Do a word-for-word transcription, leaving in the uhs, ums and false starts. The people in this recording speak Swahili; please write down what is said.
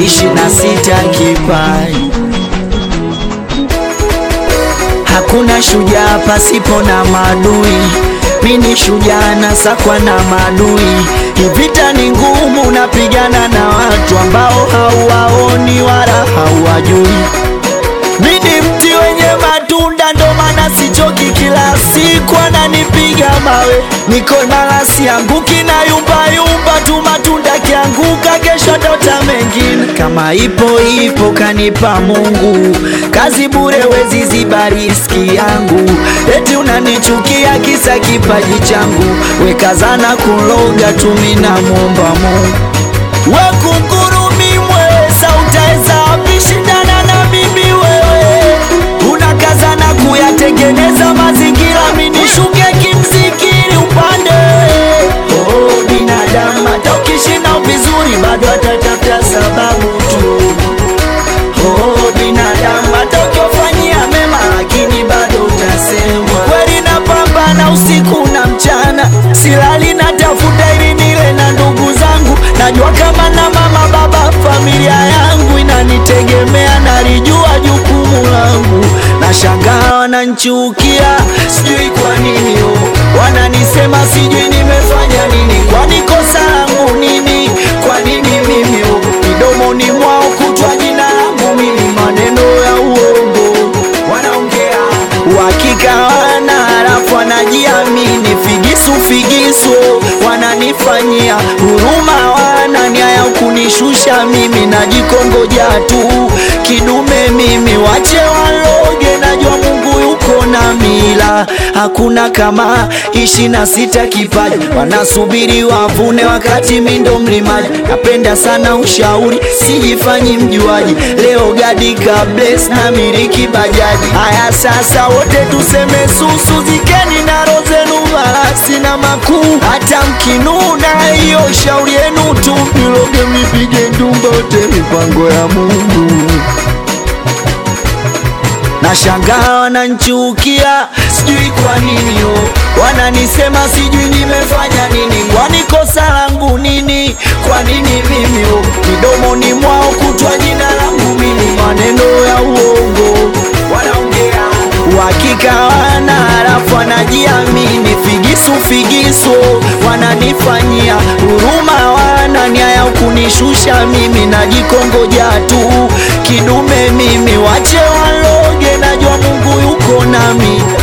ishirini na sita kipaji. Hakuna shujaa pasipo na maadui, mini shujaa nasakwa na maadui. Vita ni ngumu, unapigana na watu ambao hauwaoni wala hauwajui. Mini mti wenye matunda, ndo maana sichoki, kila siku ananipiga mawe. Niko nala sianguki, na yumba yumba tu, matunda kianguka kesho tota mengine. Kama ipo ipo kanipa Mungu, kazi bure wezi ziba riziki yangu. Eti unanichukia kisa kipaji changu, wekazana kuloga tu, mina muomba Mungu. We kungurumi mweza, utaweza pishindana na mimi wewe? Unakazana kuyatengeneza mazingira, mini shuke kimzikiri upande. Oh, binadamu hata ukishinda vizuri bado atatafuta sababu tu. Oh, binadamu hata ukiwafanyia mema lakini bado utasemwa. Kweli napambana usiku na mchana, silali natafuta ili nile na ndugu zangu. Najua kama na mama baba familia yangu inanitegemea, nalijua jukumu langu. Nashangaa wananichukia, sijui kwa nini oh. Wananisema sijui nimefanya nini, kwani kosa langu nini? Kwa nini mimi oh. Midomoni mwao kutwa jina langu mimi, maneno ya uongo wanaongea, uhakika wana, halafu wanajiamini. Figisu figisu wananifanyia, huruma wana, nia ya kunishusha mimi. Najikongoja tu kidume mimi, wache waloge, najua Mungu yuko na mila. Hakuna kama ishirini na sita kipaji, wanasubiri wavune wakati mindo mlimaji. Napenda sana ushauri, sijifanyi mjuaji. Leo gadi kables na miliki bajaji. Haya sasa wote tuseme susu, zikeni na rozenu basi na makuu. Hata mkinuna hiyo shauri yenu tu, miloge mipige ndumba, wote mipango ya Mungu. Nashangaa wananichukia, sijui kwa nini oh. Wananisema sijui nimefanya nini, kwani kosa langu nini? Kwa nini mimi oh. Midomoni mwao kutwa jina langu mimi, maneno ya uongo wanaongea, uhakika wana, halafu wanajiamini. Figisu figisu wananifanyia, huruma wana, nia ya kunishusha mimi. Najikongoja tu kidume mimi, wache waloge, najua Mungu yuko nami.